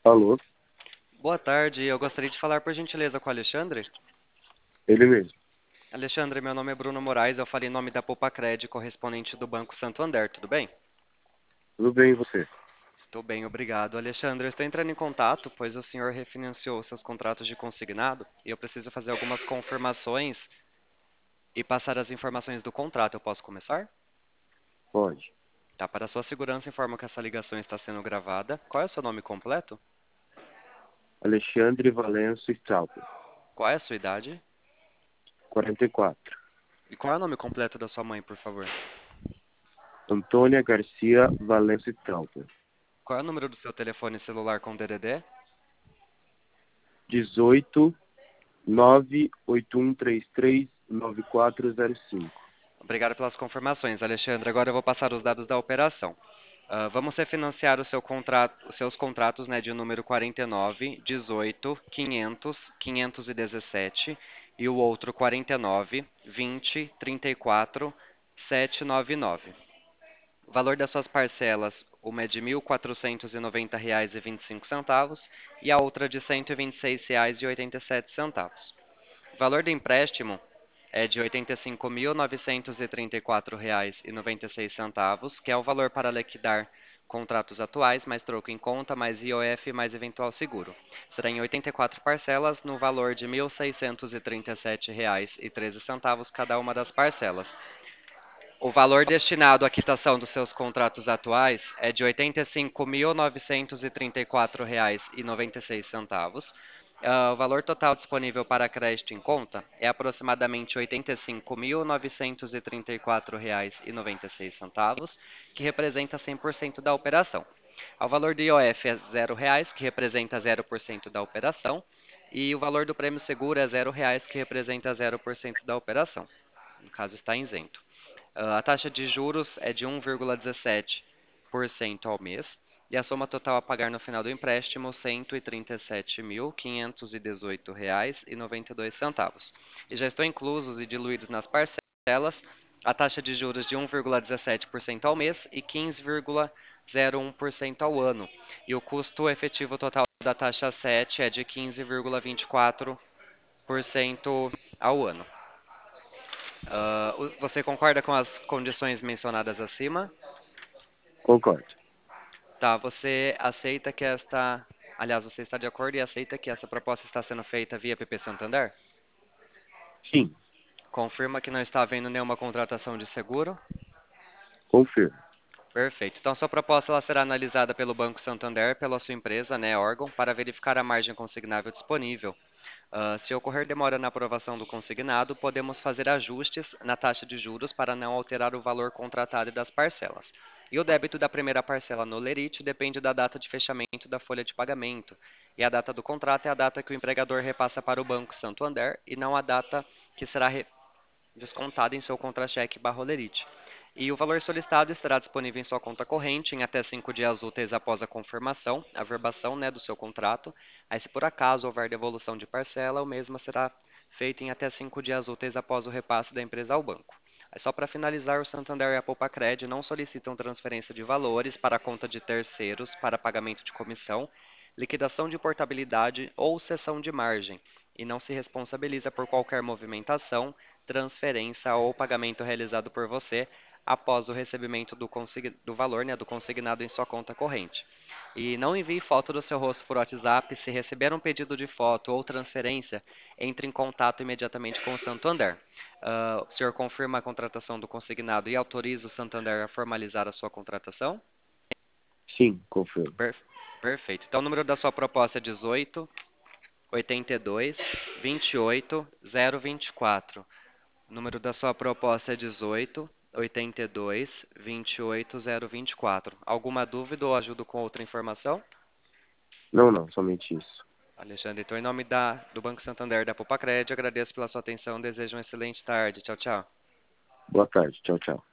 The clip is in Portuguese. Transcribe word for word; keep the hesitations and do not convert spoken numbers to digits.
Alô, Boa tarde, eu gostaria de falar por gentileza com o Alexandre. ele mesmo. Alexandre, meu nome é Bruno Moraes, eu falei em nome da Popacred, correspondente do Banco Santander, tudo bem? Tudo bem, e você? Estou bem, obrigado. Alexandre, eu estou entrando em contato, pois o senhor refinanciou seus contratos de consignado e eu preciso fazer algumas confirmações e passar as informações do contrato. Eu posso começar? Pode. Tá, para sua segurança, informo que essa ligação está sendo gravada. Qual é o seu nome completo? Alexandre Valenço Strauper, Qual é a sua idade? quarenta e quatro. E qual é o nome completo da sua mãe, por favor? Antônia Garcia Valenço Strauper, Qual é o número do seu telefone celular com D D D? dezoito, nove oito um três três nove quatro zero cinco. Obrigado pelas confirmações, Alexandre. Agora eu vou passar os dados da operação. Ah, vamos refinanciar o seu contrato- os seus contratos, né, de número quarenta e nove, dezoito, quinhentos, quinhentos e dezessete e o outro quarenta e nove, vinte, trinta e quatro, setecentos e noventa e nove. O valor das suas parcelas, uma é de mil quatrocentos e noventa reais e vinte e cinco centavos e a outra de cento e vinte e seis reais e oitenta e sete centavos. O valor do empréstimo é de oitenta e cinco mil novecentos e trinta e quatro reais e noventa e seis centavos, que é o valor para liquidar contratos atuais, mais troco em conta, mais I O F, mais eventual seguro. Será em oitenta e quatro parcelas, no valor de mil seiscentos e trinta e sete reais e treze centavos cada uma das parcelas. O valor destinado à quitação dos seus contratos atuais é de oitenta e cinco mil novecentos e trinta e quatro reais e noventa e seis centavos. Ah, o valor total disponível para crédito em conta é aproximadamente oitenta e cinco mil novecentos e trinta e quatro reais e noventa e seis centavos, que representa cem por cento da operação. O valor do I O F é zero reais, que representa zero por cento da operação, e o valor do prêmio seguro é zero reais, que representa zero por cento da operação. No caso, está isento. Ah, A taxa de juros é de um vírgula dezessete por cento ao mês e a soma total a pagar no final do empréstimo, cento e trinta e sete mil quinhentos e dezoito reais e noventa e dois centavos. E já estão inclusos e diluídos nas parcelas a taxa de juros de um vírgula dezessete por cento ao mês e quinze vírgula zero um por cento ao ano. E o custo efetivo total da taxa sete é de quinze vírgula vinte e quatro por cento ao ano. Ah, o- você concorda com as condições mencionadas acima? Concordo. Tá, você aceita que esta. Aliás, você está de acordo e aceita que essa proposta está sendo feita via P P Santander? Sim, Confirma que não está havendo nenhuma contratação de seguro? confirmo. Perfeito. Então, sua proposta ela será analisada pelo Banco Santander, pela sua empresa, né, órgão, para verificar a margem consignável disponível. Ah, se ocorrer demora na aprovação do consignado, podemos fazer ajustes na taxa de juros para não alterar o valor contratado e das parcelas. E o débito da primeira parcela no Lerite depende da data de fechamento da folha de pagamento. E a data do contrato é a data que o empregador repassa para o Banco Santander e não a data que será re- descontada em seu contra-cheque barra Lerite. E o valor solicitado estará disponível em sua conta corrente em até cinco dias úteis após a confirmação, a verbação, né, do seu contrato. Aí, se por acaso houver devolução de parcela, o mesmo será feito em até cinco dias úteis após o repasse da empresa ao banco. Aí, só para finalizar, o Santander e a Poupacred não solicitam transferência de valores para a conta de terceiros para pagamento de comissão, liquidação de portabilidade ou cessão de margem, e não se responsabiliza por qualquer movimentação, transferência ou pagamento realizado por você após o recebimento do, consign- do valor, né, do consignado em sua conta corrente. E não envie foto do seu rosto por WhatsApp. Se receber um pedido de foto ou transferência, entre em contato imediatamente com o Santander. Ah, o senhor confirma a contratação do consignado e autoriza o Santander a formalizar a sua contratação? Sim, confirmo. Per- perfeito. Então, o número da sua proposta é dezoito, oitenta e dois, vinte e oito, zero vinte e quatro. O número da sua proposta é dezoito, oitenta e dois, vinte e oito, zero vinte e quatro. Alguma dúvida ou ajudo com outra informação? Não, não, somente isso. Alexandre, então, em nome da, do Banco Santander da Popacred, agradeço pela sua atenção. Desejo uma excelente tarde. Tchau, tchau. Boa tarde. Tchau, tchau.